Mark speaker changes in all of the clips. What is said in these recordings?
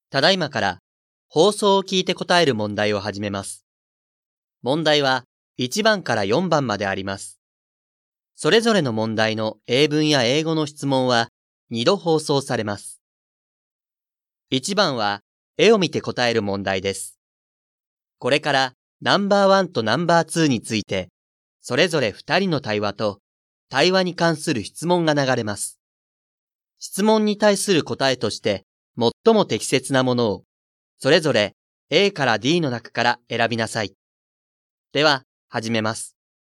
Speaker 1: ただいまから放送を聞いて答える問題を始めます。問題は1番から4番まであります。それぞれの問題の英文や英語の質問は2度放送されます。1番は絵を見て答える問題です。これからナンバーワンとナンバーツーについて、それぞれ2人の対話と対話に関する質問が流れます。質問に対する答えとして最も適切なものをそれぞれ A から D の中から選びなさい。では、始めます。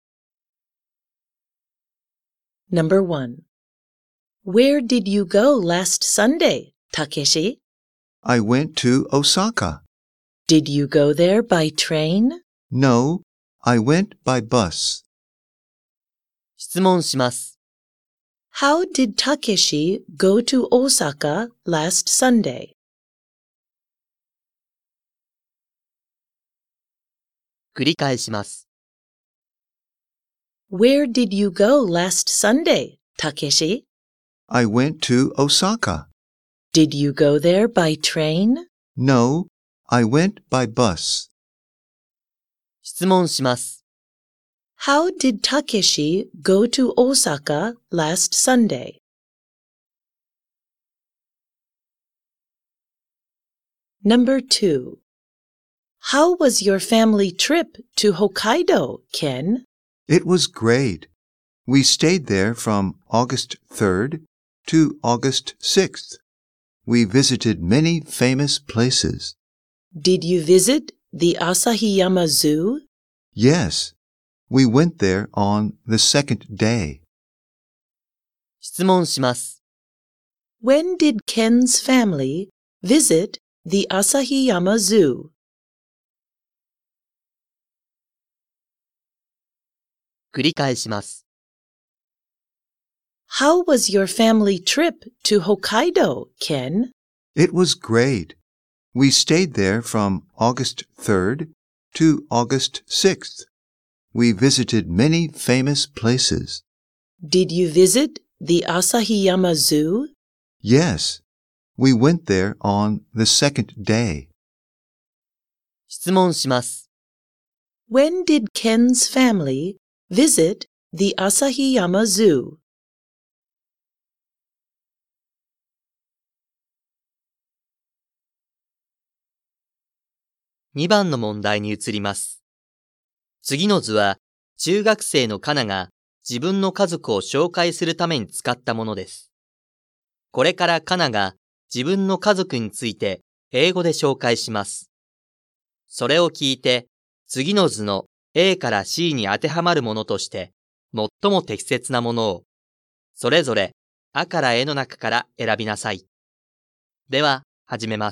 Speaker 2: Number 1. Where did you go last Sunday, Takeshi?
Speaker 3: I went to Osaka.
Speaker 2: Did you go there by train?
Speaker 3: No, I went by bus.
Speaker 1: 質問します。
Speaker 2: How did Takeshi go to Osaka last Sunday?
Speaker 1: 繰り返します。
Speaker 2: Where did you go last Sunday, Takeshi?
Speaker 3: I went to Osaka.
Speaker 2: Did you go there by train?
Speaker 3: No, I went by bus.
Speaker 1: 質問します。
Speaker 2: How did Takeshi go to Osaka last Sunday? Number 2. How was your family trip to Hokkaido, Ken?
Speaker 3: It was great. We stayed there from August 3rd to August 6th. We visited many famous places.
Speaker 2: Did you visit the Asahiyama Zoo?
Speaker 3: Yes, we went there on the second day.
Speaker 1: 質問します。
Speaker 2: When did Ken's family visit the Asahiyama Zoo?
Speaker 1: 繰り返します。
Speaker 2: How was your family trip to Hokkaido, Ken?
Speaker 3: It was great. We stayed there from August 3rd to August 6th. We visited many famous places.
Speaker 2: Did you visit the Asahiyama Zoo?
Speaker 3: Yes, we went there on the second day.
Speaker 1: 質問します。
Speaker 2: When did Ken's family visit the Asahiyama Zoo?
Speaker 1: 2番の問題に移ります。次の図は中学生のカナが自分の家族を紹介するために使ったものです。これからカナが自分の家族について英語で紹介します。それを聞いて次の図の A から C に当てはまるものとして最も適切なものをそれぞれAから A の中から選びなさい。では始めます。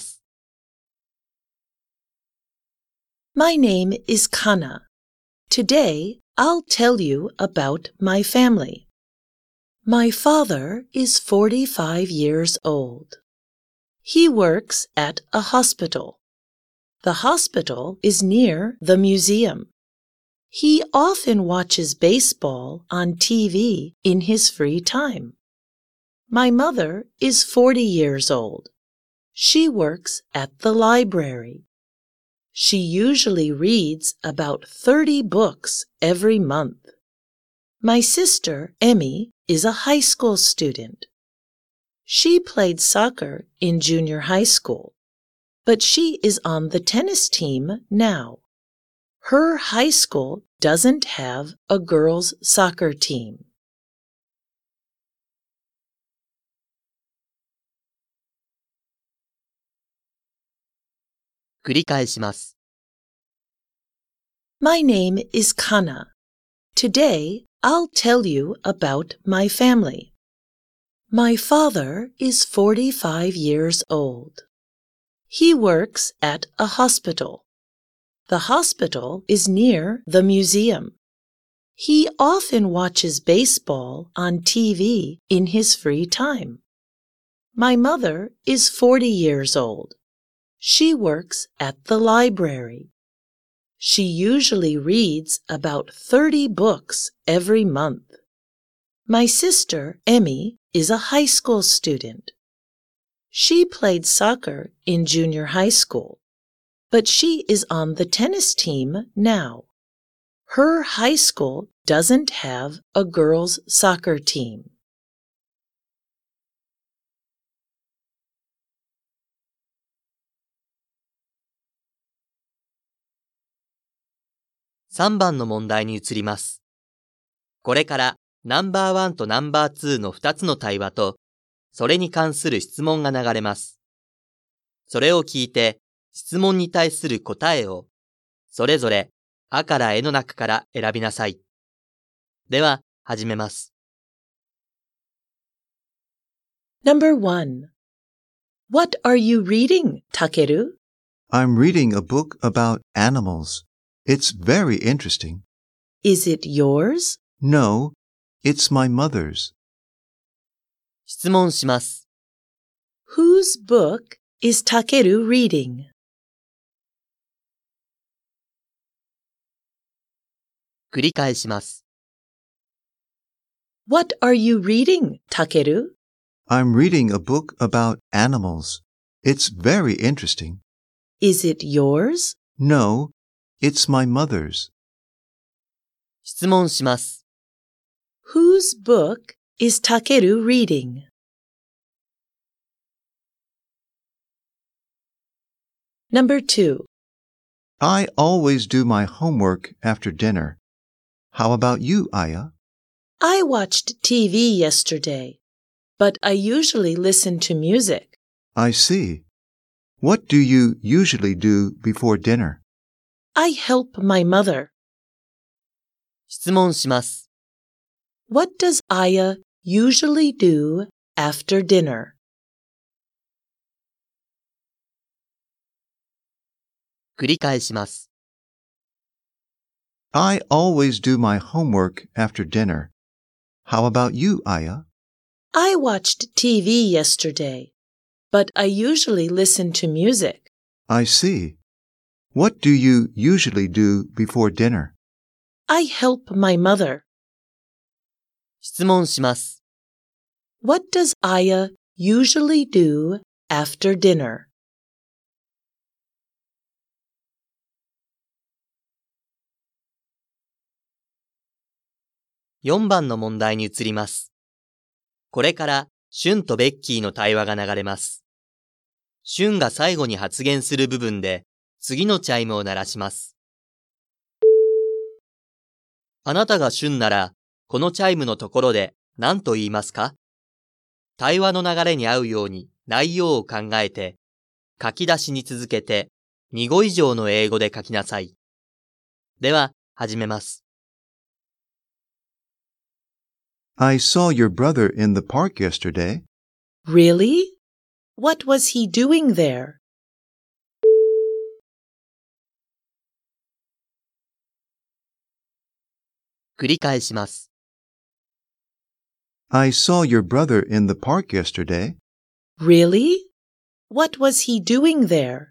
Speaker 2: My name is Kana. Today, I'll tell you about my family. My father is 45 years old. He works at a hospital. The hospital is near the museum. He often watches baseball on TV in his free time. My mother is 40 years old. She works at the library. She usually reads about 30 books every month. My sister, Emmy, is a high school student. She played soccer in junior high school, but she is on the tennis team now. Her high school doesn't have a girls' soccer team.
Speaker 1: 繰り返します。
Speaker 2: My name is Kana. Today, I'll tell you about my family. My father is 45 years old. He works at a hospital. The hospital is near the museum. He often watches baseball on TV in his free time. My mother is 40 years old. She works at the library. She usually reads about 30 books every month. My sister, Emmy, is a high school student. She played soccer in junior high school, but she is on the tennis team now. Her high school doesn't have a girls' soccer team.
Speaker 1: 3番の問題に移ります。これからナンバーワンとナンバー2の2つの対話と、それに関する質問が流れます。それを聞いて、質問に対する答えを、それぞれあからえの中から選びなさい。では、始めます。
Speaker 2: Number 1. What are you reading, Takeru?
Speaker 3: I'm reading a book about animals. It's very interesting.
Speaker 2: Is it yours?
Speaker 3: No, it's my mother's.
Speaker 1: 質問します。
Speaker 2: Whose book is Takeru reading?
Speaker 1: 繰り返します。
Speaker 2: What are you reading, Takeru?
Speaker 3: I'm reading a book about animals. It's very interesting.
Speaker 2: Is it yours?
Speaker 3: No, it's my mother's.
Speaker 1: 質問します。
Speaker 2: Whose book is Takeru reading? Number 2.
Speaker 3: I always do my homework after dinner. How about you, Aya?
Speaker 2: I watched TV yesterday, but I usually listen to music.
Speaker 3: I see. What do you usually do before dinner?
Speaker 2: I help my mother.
Speaker 1: 質問します。
Speaker 2: What does Aya usually do after dinner?
Speaker 1: 繰り返します。
Speaker 3: I always do my homework after dinner. How about you, Aya?
Speaker 2: I watched TV yesterday, but I usually listen to music.
Speaker 3: I see. What do you usually do before dinner?
Speaker 2: I help my mother.
Speaker 1: 質問します。
Speaker 2: What does Aya usually do after dinner?
Speaker 1: 4番の問題に移ります。これからシュンとベッキーの対話が流れます。シュンが最後に発言する部分で次のチャイムを鳴らします。あなたがシュンならこのチャイムのところで何と言いますか？対話の流れに合うように内容を考えて書き出しに続けて2語以上の英語で書きなさい。では始めます。
Speaker 3: I saw your brother in the park yesterday.
Speaker 2: Really? What was he doing there?
Speaker 1: 繰り返します。
Speaker 3: I saw your brother in the park yesterday.
Speaker 2: Really? What was he doing there?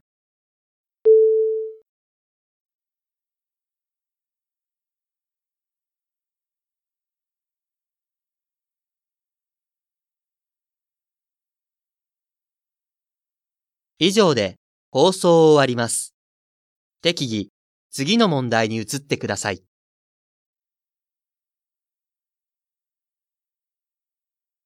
Speaker 1: 以上で放送を終わります。適宜、次の問題に移ってください。